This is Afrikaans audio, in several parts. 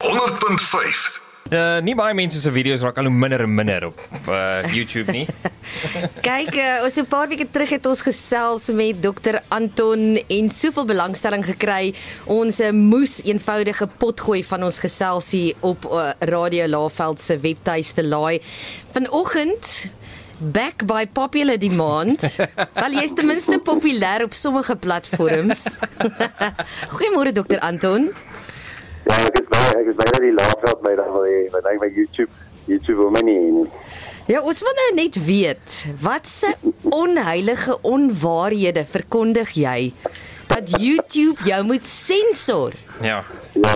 100.5. Nie baie mense se video's raak al hoe minder en minder op YouTube nie. Kyk, ons 'n paar weke terug het ons gesels met Dr. Anton en soveel belangstelling gekry. Ons moes eenvoudige potgooi van ons geselsie op Radio Laagveld se webtuiste laai. Vanoggend back by popular demand. Wel, jy is ten minste populêr op sommige platforms. Goeiemôre Dr. Anton. Ja, ek is baie die Laagveld my dan wil hê, want ek by YouTube wil my nie. Ja, ons wil nou net weet, watse onheilige onwaarhede verkondig jy dat YouTube jou moet sensor? Ja. Ja,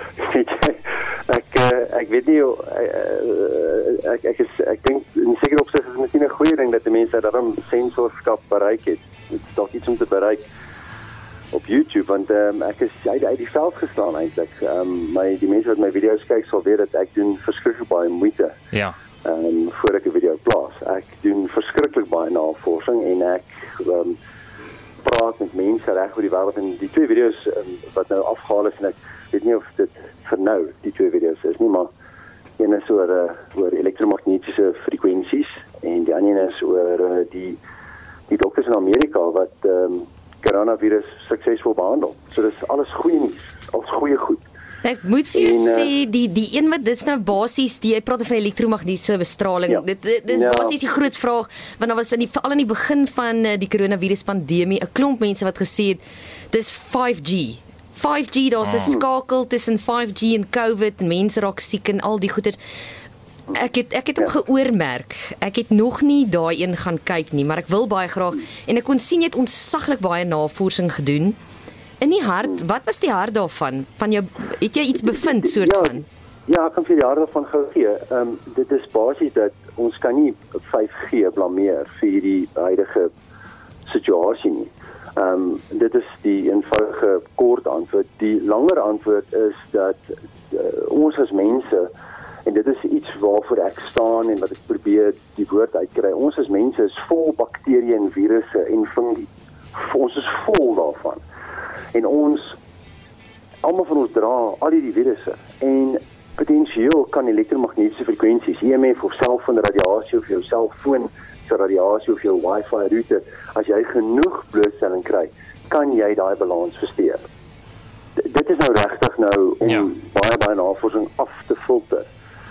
ek weet nie, ek dink in sekere opsig is dit miskien 'n goeie ding dat die mense daarom sensorskap bereik het. Dit is dalk iets om te bereik op YouTube, want ek is uit die veld geslaan eintlik. Die mense wat my video's kyk sal weet dat ek doen verskriklik baie moeite. Ja. Voor ek 'n video plaas. Ek doen verskriklik baie navorsing en ek praat met mense reg oor die wêreld en die twee video's wat nou afgehaal is en ek weet nie of dit vir nou die twee video's is nie, maar een is oor elektromagnetiese frekwensies en die ander is oor die dokters in Amerika wat coronavirus suksesvol behandel. So dis alles goeie nuus, alles goeie goed. Ek moet vir jou sê, die een wat dit is nou basies, jy praat van elektromagnetiese bestraling, Ja. dit is basies die groot vraag, want daar was veral in die begin van die coronavirus pandemie, 'n klomp mense wat gesê het, dis 5G. 5G, daar's 'n skakel tussen 5G en COVID, en mense raak siek en al die goeders. Ek het hom geoormerk. Ek het nog nie daai een gaan kyk nie, maar ek wil baie graag, en ek kon sien jy het ontsaglik baie navorsing gedoen. In die hart, wat was die hart daarvan? Van jou, het jy iets bevind soort van? Ja, ek kan vir die hart daarvan gou gee. Dit is basies dat ons kan nie 5G blameer vir die huidige situasie nie. Dit is die eenvoudige kort antwoord. Die langer antwoord is dat ons as mense, en dit is iets waarvoor ek staan en wat ek probeer die woord uitkry, ons as mense is vol bakterieë en virusse en fungi. Ons is vol daarvan. En almal van ons dra al die virusse en potensieel kan elektromagnetiese frekwensies, EMF of selfoonradiasie of jou selfoon se radiasie of jou wifi router, as jy genoeg blootstelling kry, kan jy daai balans versteur. Dit is nou regtig om baie navorsing af te filter.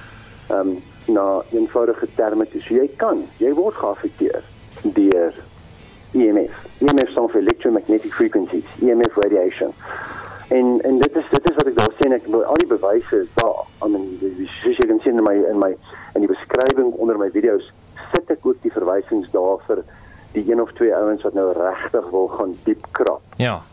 Na eenvoudige terme toe. So jy word geaffekteer deur EMF. EMF staan vir electromagnetic frequencies, EMF radiation. En dit is wat ek daar sê, en ek al die bewyse is daar. Soos jy kan sien in die beskrywing onder my video's, sit ek ook die verwysings daar vir die een of twee ouens wat nou regtig wil gaan diep krap. Ja.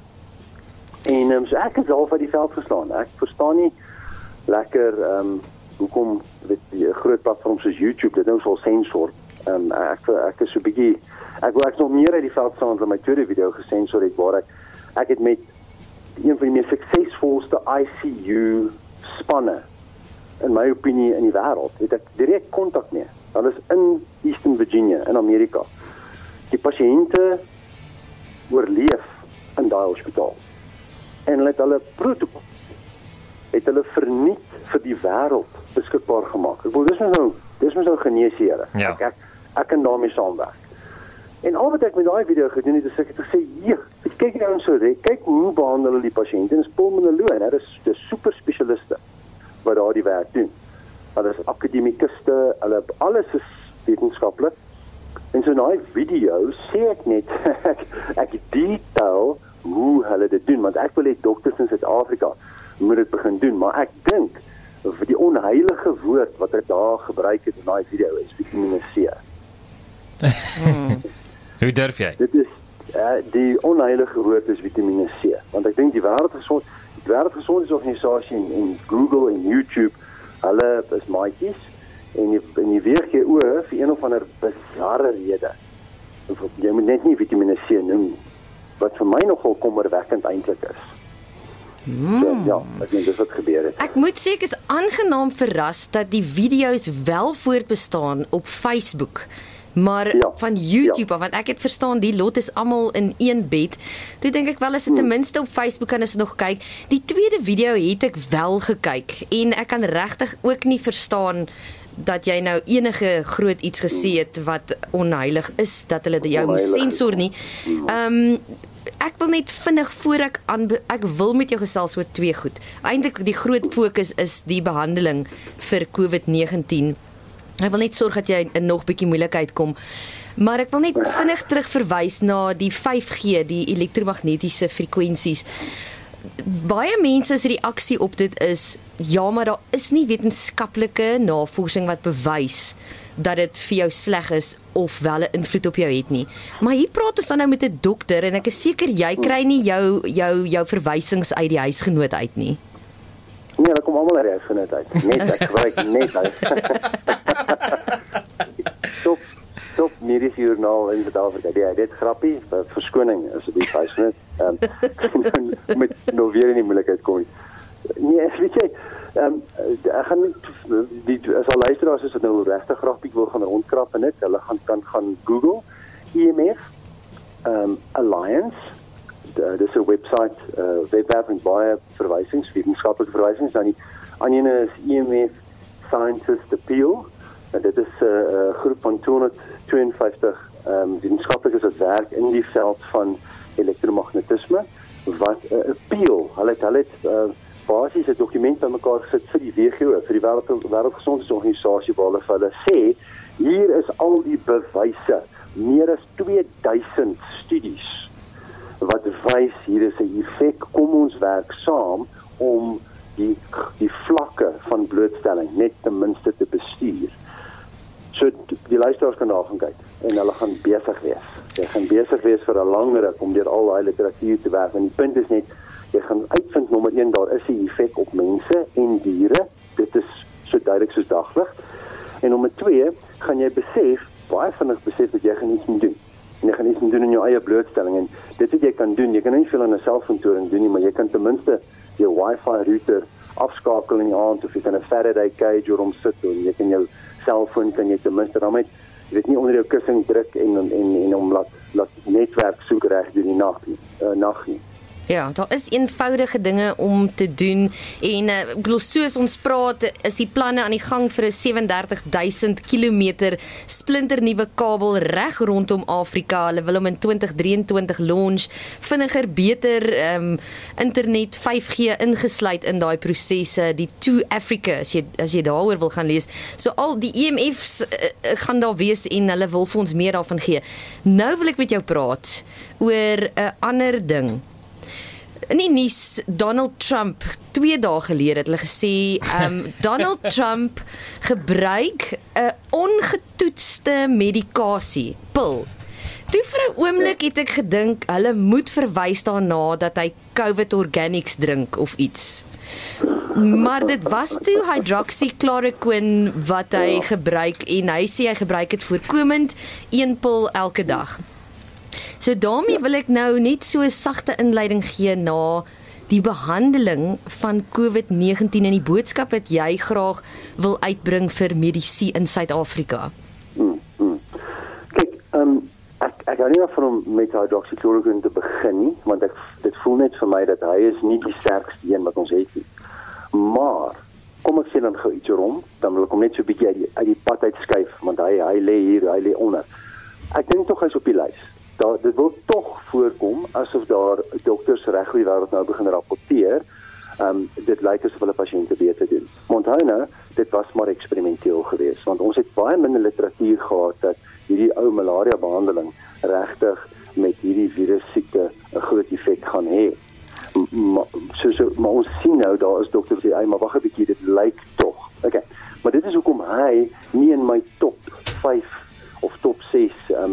En so ek is half uit die veld geslaan. Ek verstaan nie lekker hoekom die groot platforms soos YouTube dit nou sal sensor. Ek is so bietjie, ek is nog meer uit die veld staan, want my tweede video gesensor het waar ek het met een van die mees suksesvolste ICU spanne in my opinie in die wêreld, het ek direk kontak mee. Hulle is in Eastern Virginia in Amerika. Die pasiënte oorleef in daai hospitaal. En hulle het hulle protokol verniet vir die wêreld beskikbaar gemaak. Ek bedoel, dis nou geneesere. Ja. Ek kan daarmee saamwerk. En al wat ek met daai video gedoen het, is ek het gesê, kyk nou ons so, kyk hoe behandel hulle die pasiënte. En dis pulmonoloog, dis super spesialiste wat daar die werk doen. Hulle is akademikuste, alles is wetenskaplik. En so in daai video sê ek net, ek detail hoe hulle dit doen, want ek wil hê dokters in Suid-Afrika moet dit begin doen, maar ek dink vir die onheilige woord wat ek daar gebruik het in daai video is Vitamine C. Hoe durf jy? Dit is die onheilige woord is Vitamine C, want ek dink die Wêreldgesondheidsorganisasie en Google en YouTube, hulle is maatjies en die WHO vir een of ander bizarre rede. Jy moet net nie Vitamine C noem, wat vir my nogal kommerwekkend eintlik is. So, ja, ek dink dis wat gebeur het. Ek moet sê ek is aangenaam verras dat die video's wel voortbestaan op Facebook. Maar van YouTube af, want ek het verstaan die lot is almal in een bed. Toe dink ek wel as dit ten minste op Facebook kan as nog kyk. Die tweede video het ek wel gekyk en ek kan regtig ook nie verstaan dat jy nou enige groot iets gesê het wat onheilig is, dat hulle jou moes sensor nie. Ek wil net vinnig voor ek wil met jou gesels oor twee goed. Eintlik die groot fokus is die behandeling vir COVID-19. Ek wil net sorg dat jy in nog bietjie moeilikheid kom. Maar ek wil net vinnig terug verwys na die 5G, die elektromagnetiese frekwensies. Baie mense se reaksie op dit is, ja, maar daar is nie wetenskaplike navorsing wat bewys dat dit vir jou sleg is of wel 'n invloed op jou het nie. Maar hier praat ons dan nou met 'n dokter en ek is seker jy kry nie jou verwysings uit die huisgenoot uit nie. Nee, dat kom almal uit die huisgenoot uit. Net ek gebruik net uit. Top mediese joernaal in Suid-Afrika. Dit grappie, verskoning asseblief huisgenoot. Met nou weer in die moeilikheid kom. Nee, weet jy, ek gaan as al luisteraars is dit nou regtig grappig wil gaan rondkrap en dit, hulle kan gaan Google EMF Alliance. Dis 'n webwerf met baie verwysings, wetenskaplike verwysings. Dan die ander is EMF Scientist Appeal. En dit is 'n groep van 252 wetenskaplikes wat werk in die veld van elektromagnetisme wat appeal. Hulle het basies 'n dokument aan mekaar gesit vir die WHO, vir die Wêreldgesondheidsorganisasie waar hulle sê hier is al die bewyse, meer as 2000 studies wat wys hier is 'n effek, kom ons werk saam om die vlakke van blootstelling net ten minste te bestuur. So die luisteraars kan daar gaan kyk en hulle gaan besig wees. Jy gaan besig wees vir 'n lang ruk om deur al daai literatuur te werk. En die punt is net jy gaan uitvind nommer 1 daar is 'n effek op mense en diere. Dit is so duidelik soos daglig. En nommer 2 gaan jy baie vinnig besef dat jy gaan iets moet doen. En jy gaan iets moet doen in jou eie blootstelling en dit wat jy kan doen, jy kan nie veel aan 'n selfoontoring doen nie, maar jy kan ten minste jou Wi-Fi router afskakel in die aand of jy kan 'n Faraday cage oor hom sit en jy kan jou selfoon kan jy ten minste daarmee nie onder jou kussing druk en hom laat netwerk soek reg deur die nag nie. Ja, daar is eenvoudige dinge om te doen en ek bedoel soos ons praat is die planne aan die gang vir 'n 37,000 kilometer splinternuwe kabel reg rondom Afrika. Hulle wil hom in 2023 launch, vinniger, beter internet 5G ingesluit in daai prosesse, die To Africa as jy daaroor wil gaan lees. So al die EMF's gaan daar wees en hulle wil vir ons meer daarvan gee. Nou wil ek met jou praat oor 'n ander ding. In die nuus, Donald Trump, 2 dae gelede het hulle gesê, Donald Trump gebruik 'n ongetoetste medikasie, pil. Toe vir 'n oomblik het ek gedink, hulle moet verwys daarna dat hy COVID Organics drink of iets. Maar dit was toe hydroxychloroquine wat hy gebruik en hy sê hy gebruik dit voorkomend, 1 pil elke dag. So daarmee wil ek nou net so 'n sagte inleiding gee na die behandeling van COVID-19 en die boodskap wat jy graag wil uitbring vir medisy in Suid-Afrika. Kyk, ek hou nie van om met hydroxychloroquine te begin nie, want dit voel net vir my dat hy is nie die sterkste een wat ons het nie. Maar kom ek sê dan gou iets oor hom, dan wil ek hom net so 'n bietjie uit die pad uitskuif, want hy lê hier, hy lê onder. Ek dink tog hy's op die lys. Dit wil tog voorkom asof daar dokters reg oor die wêreld nou begin rapporteer. Dit lyk asof hulle pasiënte beter doen. Maar onthou nou, dit was maar eksperimenteel geweest, want ons het baie minder literatuur gehad dat hierdie ou malaria behandeling regtig met hierdie virus siekte 'n groot effek gaan hê. Maar ons sien nou daar is dokters sê, maar wag 'n bietjie, dit lyk tog. Okay. Maar dit is hoekom hy nie in my top 5 of top 6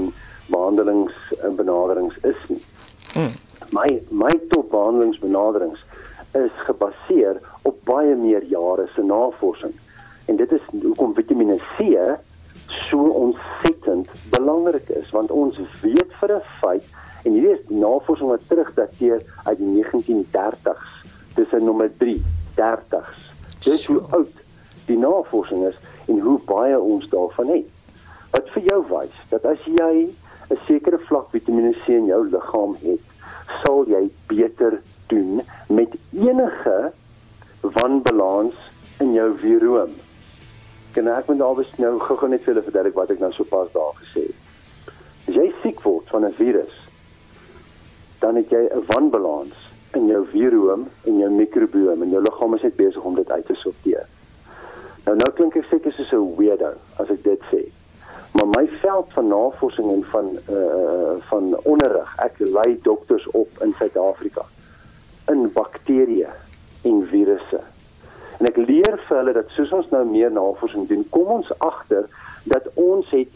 behandelingsbenaderings is nie. My top behandelingsbenaderings is gebaseer op baie meer jare se navorsing. En dit is hoekom Vitamiene C so ontsettend belangrik is, want ons weet vir 'n feit, en hierdie is navorsing wat terugdateer uit die 1930s. Dis in nommer 3, 30s. Dis hoe oud die navorsing is en hoe baie ons daarvan het. wat vir jou wys dat as jy 'n sekere vlak Vitamiene C in jou liggaam het, sal jy beter doen met enige wanbalans in jou viroom. Ek moet nou gou net vir julle verduidelik wat ek nou sopas daar gesê het. As jy siek word van 'n virus, dan het jy 'n wanbalans in jou viroom en jou mikrobiom en jou liggaam is net besig om dit uit te sorteer. Nou klink ek seker soos 'n weirdo as ek dit sê. Maar my veld van navorsing en van onderrig, ek lei dokters op in Suid-Afrika in bakterieë en virusse. En ek leer vir hulle dat soos ons nou meer navorsing doen, kom ons agter dat ons het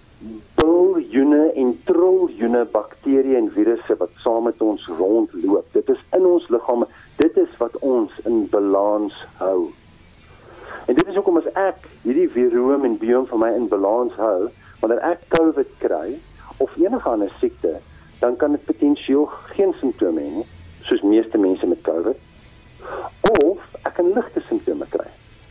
biljoene en triljoene bakterieë en virusse wat saam met ons rondloop. Dit is in ons liggame, dit is wat ons in balans hou. En dit is hoekom as ek hierdie viroom en biome van my in balans hou, wanneer ek COVID kry, of enige ander siekte, dan kan dit potensieel geen simptome hê nie, soos meeste mense met COVID, of ek kan ligte simptome kry.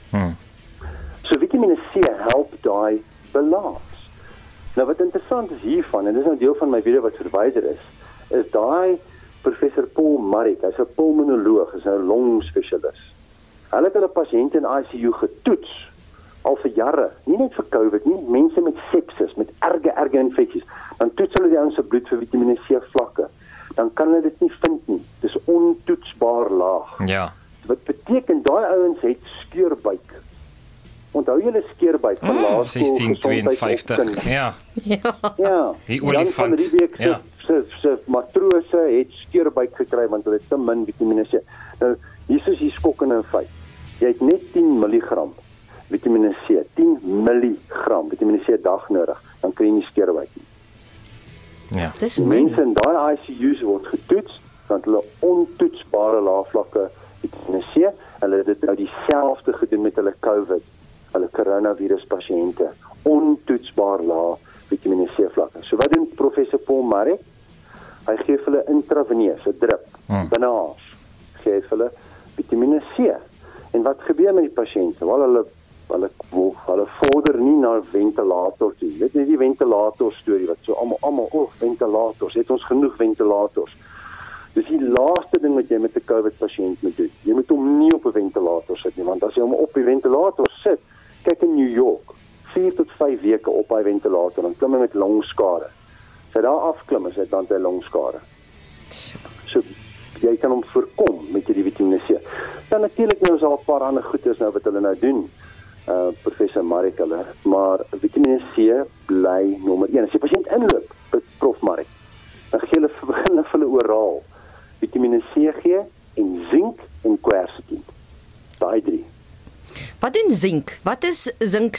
So Vitamiene C help daai balans. Nou wat interessant is hiervan, en dit is nou deel van my video wat verwyder is daai professor Paul Marik, hy's 'n pulmonoloog, hy's 'n longspesialis. Hulle het hulle pasiënte in ICU getoets al vir jare, nie net vir COVID nie, mense met sepsis, met erge infeksies. Dan toets hulle die ouens se bloed vir Vitamiene C vlakke. Dan kan hulle dit nie vind nie. Dis ontoetsbaar laag. Ja. Wat beteken daai ouens het skeurbuik. Onthou julle skeurbuik van laerskool 1652. Ja. Ja. Die Jan van olifant. Riebeeck Ja. se matrose het skeurbuik gekry want hulle het te min Vitamiene C. Nou, hier is die skokkende feit. Jy het net 10 milligram Vitamiene C, 10 milligram Vitamiene C 'n dag nodig, dan kry jy nie skeurbuik nie. Ja. Dis Mense in daai ICU's word getoets, want hulle ontoetsbare lae vlakke Vitamiene C, hulle het dit nou dieselfde gedoen met hulle COVID, hulle coronavirus pasiënte, ontoetsbaar lae Vitamiene C vlakke. So wat doen professor Paul Marik? Hy gee vir hulle intraveneus, 'n drip, binnehaas, gee vir hulle Vitamiene C. En wat gebeur met die pasiënte? Wel, hulle vorder nie na ventilator toe. Weet jy die ventilator storie wat so almal ventilators, het ons genoeg ventilators. Dis die laaste ding wat jy met 'n COVID pasiënt moet doen. Jy moet hom nie op 'n ventilator sit nie, want as jy hom op die ventilator sit, kyk in New York, 4 tot 5 weke op hy ventilator, dan klim hy met longskade. As hy daar afklim, is hy dan by longskade. So jy kan hom voorkom met hierdie Vitamiene C. Dan natuurlik nou is daar 'n paar ander goeders nou wat hulle nou doen. Professor Marik hulle, maar Vitamiene C bly nommer 1. As die pasiënt inloop by Prof Marik, dan gee hulle vir hulle oraal Vitamiene C gee en sink en quercetin. Daai 3. Wat doen sink? Wat is sink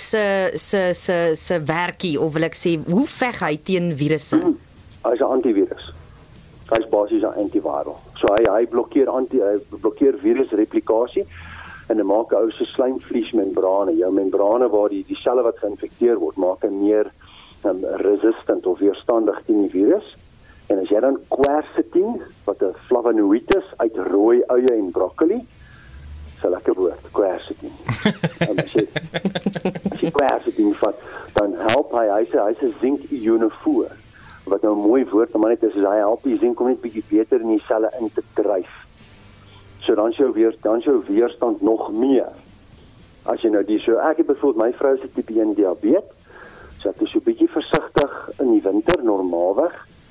se werkie, of wil ek sê, hoe veg hy teen virusse? Hy's 'n antivirus. Hy's basies 'n antiviral. So hy blokkeer virusreplikasie en hy maak 'n ou se slijmvliesmembrane, jou membrane waar die selle wat geïnfekteer word, maak hy meer resistant of weerstandig teen die virus. En as jy dan quercetin, wat 'n flavonoïd is uit rooi eie en broccoli, so lekker woord, quercetin. En as jy quercetin vat, dan help hy's 'n zink-ionofoor. Wat nou 'n mooi woord, maar net is hy help die sink om net bietjie beter in die selle in te dryf. So dan is jou weerstand nog meer. As jy nou ek het byvoorbeeld my vrou se tipe 1 diabetes, so ek is so bietjie versigtig in die winter normaalweg.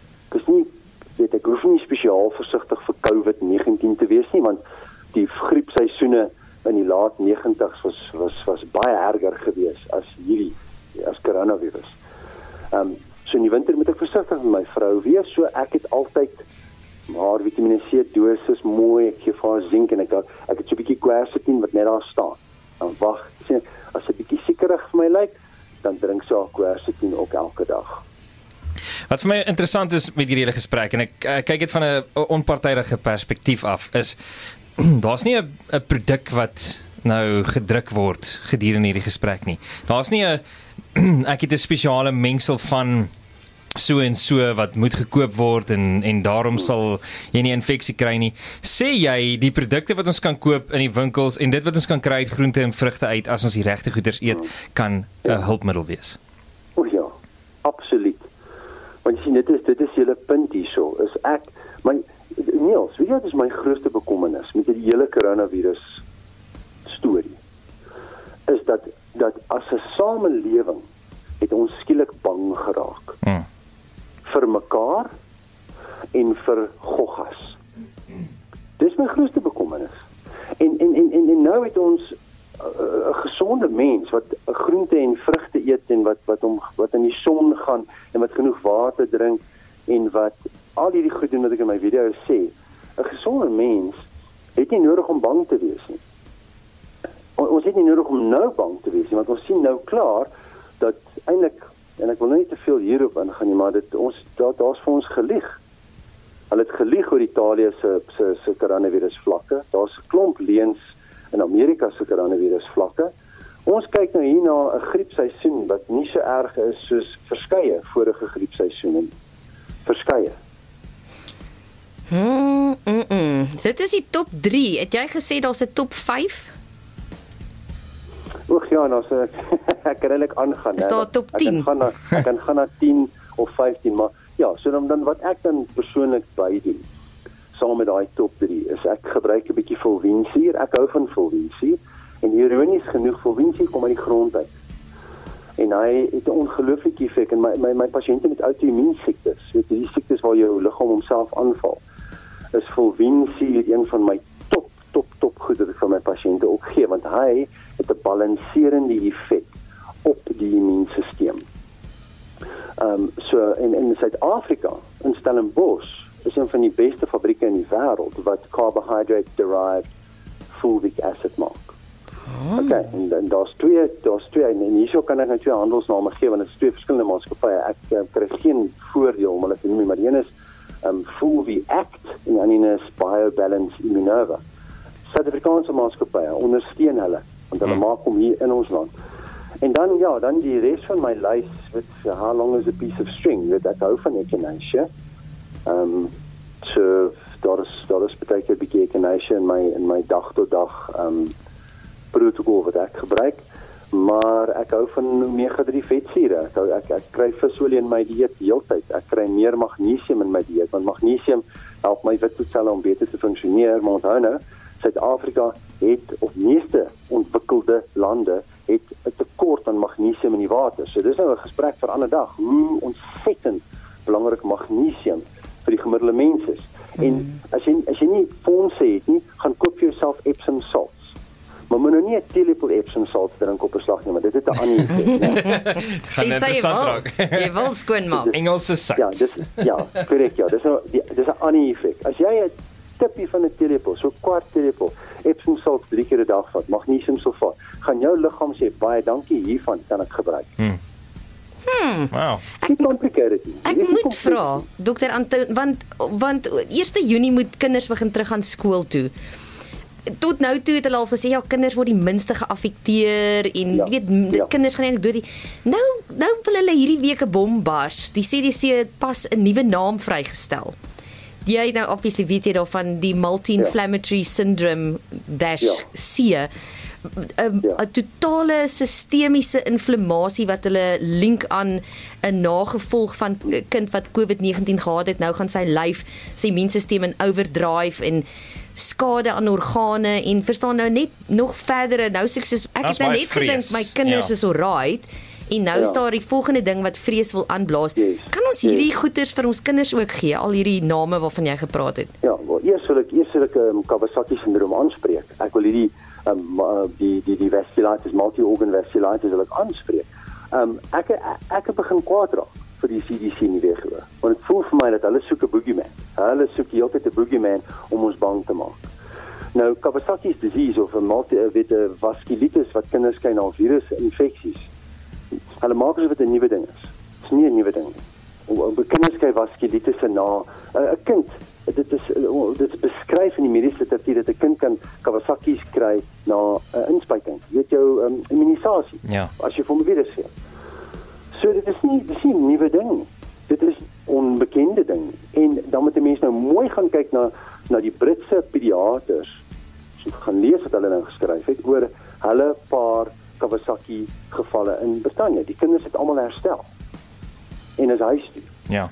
Ek hoef nie spesiaal versigtig vir COVID-19 te wees nie, want die griepseisoene in die laat 90's was baie erger geweest as coronavirus. So in die winter moet ek versigtig met my vrou wees, so ek het altyd maar Vitamiene C dosis mooi, ek gee vir haar sink en ek het so 'n bietjie quercetin wat net daar staan. Dan wag, as sy bietjie siekerig vir my lyk, dan drink sy haar quercetin ook elke dag. Wat vir my interessant is met hierdie hele gesprek, en ek kyk dit van 'n onpartydige perspektief af, is daar's nie 'n produk wat nou gedruk word gedurende hierdie gesprek nie. Daar's nie ek het 'n spesiale mengsel van so en so wat moet gekoop word en daarom sal jy nie infeksie kry nie. Sê jy die produkte wat ons kan koop in die winkels en dit wat ons kan kry uit groente en vrugte uit as ons die regte goeders eet, kan 'n hulpmiddel wees? O ja. Absoluut. Want jy sien, dit is julle punt hierso. Is Niels, weet jy wat is my grootste bekommernis met die hele coronavirus storie? Is dat as 'n samelewing het ons skielik bang geraak. Vir mekaar en vir goggas. Dis my grootste bekommernis. En nou het ons 'n gesonde mens wat groente en vrugte eet en wat in die son gaan en wat genoeg water drink en wat al hierdie goed doen wat ek in my video sê. 'n Gesonde mens het nie nodig om bang te wees nie. Ons het nie nodig om nou bang te wees nie, want ons sien nou klaar dat eintlik, en ek wil nou nie te veel hierop ingaan nie, maar daar's vir ons gelieg. Hulle het gelieg oor Italië se coronavirus vlakke. Daar's 'n klomp leuns in Amerika se coronavirus vlakke. Ons kyk nou hier na 'n griepseisoen wat nie so erg is soos verskeie vorige griepseisoene. Verskeie. Dit is die top 3. Het jy gesê daar's 'n top 5? Oeg ja, nou sê ek kan eintlik aangaan. Is daar top 10? Ek kan gaan na 10 of 15, maar ja, so dan wat ek dan persoonlik bydoen saam met daai top 3 is ek gebruik 'n bietjie fulviensuur. Ek hou van fulviensuur en ironies genoeg fulviensuur kom uit die grond uit. En hy het 'n ongelooflike effek en my pasiënte met outoimmuunsiektes, weet jy, die siektes waar jou liggaam homself aanval, is fulviensuur een van my top goed wat ek vir my pasiënte ook gee, want hy het 'n balanserende effek op die immuunstelsel. So in Suid-Afrika, in Stellenbosch, is een van die beste fabrieke in die wêreld wat carbohydrate derived fulvic acid maak. Okay, en daar's twee en hierso kan ek nou twee handelsname gee want dit is twee verskillende maatskappye. Ek kry geen voordeel om hulle te noem, maar die een is Fulviact en die ander is BioBalance Immunova. Suid-Afrikaanse maatskappye ondersteun hulle want hulle maak hom hier in ons land. En dan die res van my lys met how long is a piece of string, weet ek hou van echinacea. So daar is baie keer 'n bietjie echinacea in my dag tot dag protokol wat ek gebruik, maar ek hou van omega-3 vetsure. Ek kry visolie in my dieet heeltyd. Ek kry meer magnesium in my dieet want magnesium help my witbloedselle om beter te funksioneer. Maar onthou nou, Suid-Afrika het of meeste ontwikkelde lande het 'n tekort aan magnesium in die water. So dis nou 'n gesprek vir 'n ander dag. Hoe ontsettend belangrik magnesium vir die gemiddelde mens is. En as jy nie fondse het nie, gaan koop vir jouself Epsom salts. Maar moet nou nie 'n teelepel Epsom salt drink op 'n slag nie, maar dit het 'n ander effek. Gaan interessant raak. Jy wil skoon maak. Engelse sout. Korrek, ja. Dis 'n ander effek. As jy 'n tippie van 'n teelepel, so 'n kwart teelepel Epsom salt 3 keer 'n dag vat, magnesium sulfaat, gaan jou liggaam sê baie dankie, hiervan kan ek gebruik. Wow. Ek moet vra, dokter Anton, want 1 Junie moet kinders begin terug aan skool toe. Tot nou toe het hulle al gesê kinders word die minste geaffekteer en kinders gaan eintlik dood. Nou wil hulle hierdie week 'n bom bars. Die CDC het pas 'n nuwe naam vrygestel. Jy nou obviously weet jy daarvan die multi-inflammatory syndrome -C. 'n totale sistemiese inflammasie wat hulle link aan 'n nagevolg van 'n kind wat COVID-19 gehad het. Nou gaan sy lyf, sy immuunstelsel in overdrive en skade aan organe en verstaan nou net nog verdere. Nou soos ek het nou net gedink my kinders is alright en nou is daar die volgende ding wat vrees wil aanblaas. Kan ons hierdie goeters vir ons kinders ook gee, al hierdie name waarvan jy gepraat het? Ja, wel eers wil ek Kawasaki syndroom aanspreek. Ek wil hierdie die vasculitis, multi-organ vasculitis wil ek aanspreek. Ek begin kwaad raak vir die CDC nie weggehou. Want dit voel vir my dat hulle soek 'n boogeyman. Hulle soek die hele tyd 'n boogeyman om ons bang te maak. Nou, Kawasaki's disease of 'n vasculitis wat kinders kry na virusinfeksies. Hulle maak asof dit 'n nuwe ding is. Dit is nie 'n nuwe ding nie. Kinders kry vasculitis na 'n kind. Dit is beskryf in die mediese literatuur dat 'n kind kan Kawasaki's kry na 'n inspuiting. Jy weet jou immunisasie. Ja. As jy vir 'n virus gee. So dit is nie 'n nuwe ding nie. Dit is onbekende ding. En dan moet die mense nou mooi gaan kyk na die Britse pediaters. So gaan lees wat hulle nou geskryf het oor hulle paar Kawasaki gevalle in Brittanje. Die kinders het almal herstel. en is huis toe. Ja.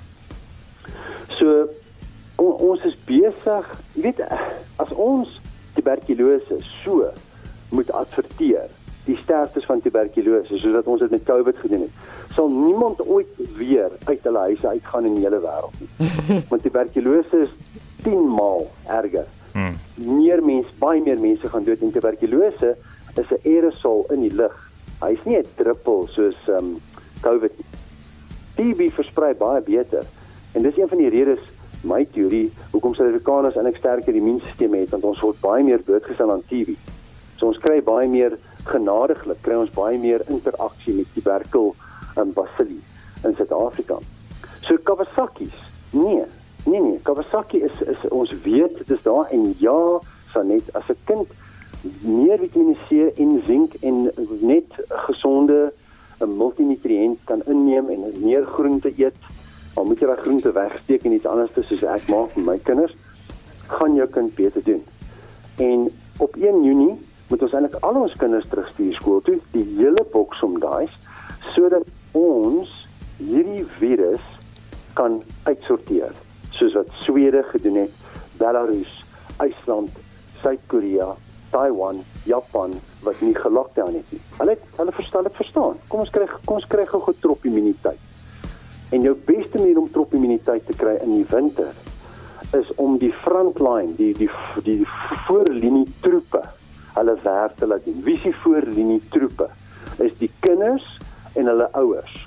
So ons is besig, jy weet, as ons tuberkulose so moet adverteer, die sterftes van tuberkulose, soos dat ons dit met COVID gedoen het, sal niemand ooit weer uit hulle huise uitgaan in die hele wêreld nie. Want tuberkulose is 10 maal erger. Baie meer mense gaan dood, en tuberkulose is 'n aerosol in die lug. Hy's nie 'n druppel soos COVID nie. TB versprei baie beter. En dis een van die redes, my teorie, hoekom Suid-Afrikaners eintlik sterker immuunstelsel het, want ons word baie meer blootgestel aan TB. So ons kry baie meer genadiglik, kry ons baie meer interaksie met tuberkel en bacilli in Suid-Afrika. So Kawasaki's, nee, Kawasaki is ons weet dit is daar, en ja, Sanet, as 'n kind meer Vitamine C en sink en net gesonde multinutriënt kan inneem en meer groente eet, al moet jy daai groente wegsteek en iets anders soos ek maak met my kinders, gaan jou kind beter doen. En op 1 Junie moet ons eintlik al ons kinders terugstuur skool toe, die hele boksom daai, sodat ons hierdie virus kan uitsorteer, soos wat Swede gedoen het, Belarus, IJsland, Suid-Korea, Taiwan, Japan, wat nie gelockdown het nie. Hulle verstaan. Kom ons kry gou tropimmuniteit. En jou beste manier om tropimmuniteit te kry in die winter is om die frontline, die voorlinie troepe, hulle werk te laat doen. Wie is die voorlinie troepe? Is die kinders en hulle ouers.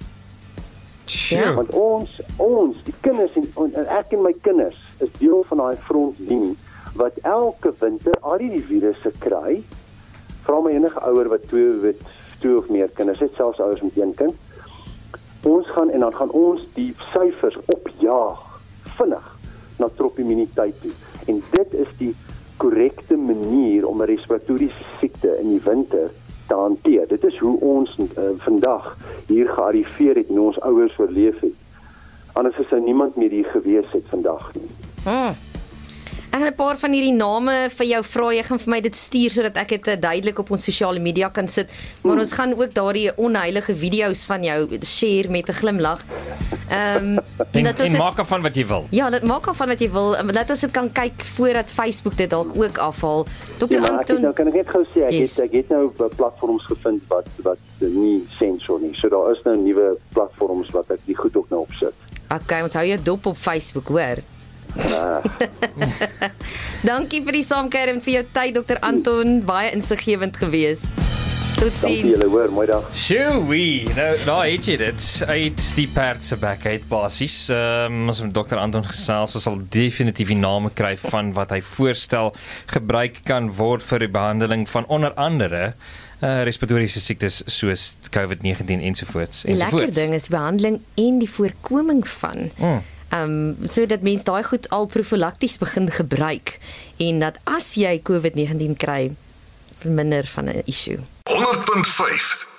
Sure. Want ons, die kinders en ek en my kinders is deel van daai frontlinie wat elke winter al die virusse kry. Vra my enige ouer wat twee of meer kinders het, selfs ouers met 1 kind. Ons gaan en dan gaan ons die syfers opjaag vinnig na tropimmuniteit toe. En dit is die korrekte manier om 'n respiratoriese siekte in die winter te hanteer. Dit is hoe ons vandag hier gearriveer het en ons ouers oorleef het. Anders sou niemand meer hier gewees het vandag nie. Ek gaan 'n paar van hierdie name vir jou vra. Jy gaan vir my dit stuur sodat ek dit duidelik op ons sosiale media kan sit. Maar ons gaan ook daardie onheilige video's van jou share met 'n glimlag. En maak af van wat jy wil. Ja, dit maak af van wat jy wil. Laat ons dit kan kyk voordat Facebook dit dalk ook afhaal. Dr. Anton, nou kan ek net gou sê ek het nou platforms gevind wat nie sensor nie. So daar is nou nuwe platforms wat ek die goed ook nou opsit. Okay, ons hou jou dop op Facebook, hoor. Dankie vir die saamkuier en vir jou tyd, Dr. Anton, baie insiggewend gewees. Totsiens. Dankie julle, hoor, mooi dag. Sjoe, nou het jy dit uit die perd se bek uit basies. Ons met Dr. Anton gesels, ons sal definitief die name kry van wat hy voorstel gebruik kan word vir die behandeling van onder andere respiratoriese siektes soos COVID-19 ensovoorts. Die lekker ding is behandeling en die voorkoming van. Sodat mense daai goed al profylakties begin gebruik en dat as jy COVID-19 kry, minder van 'n issue. 100.5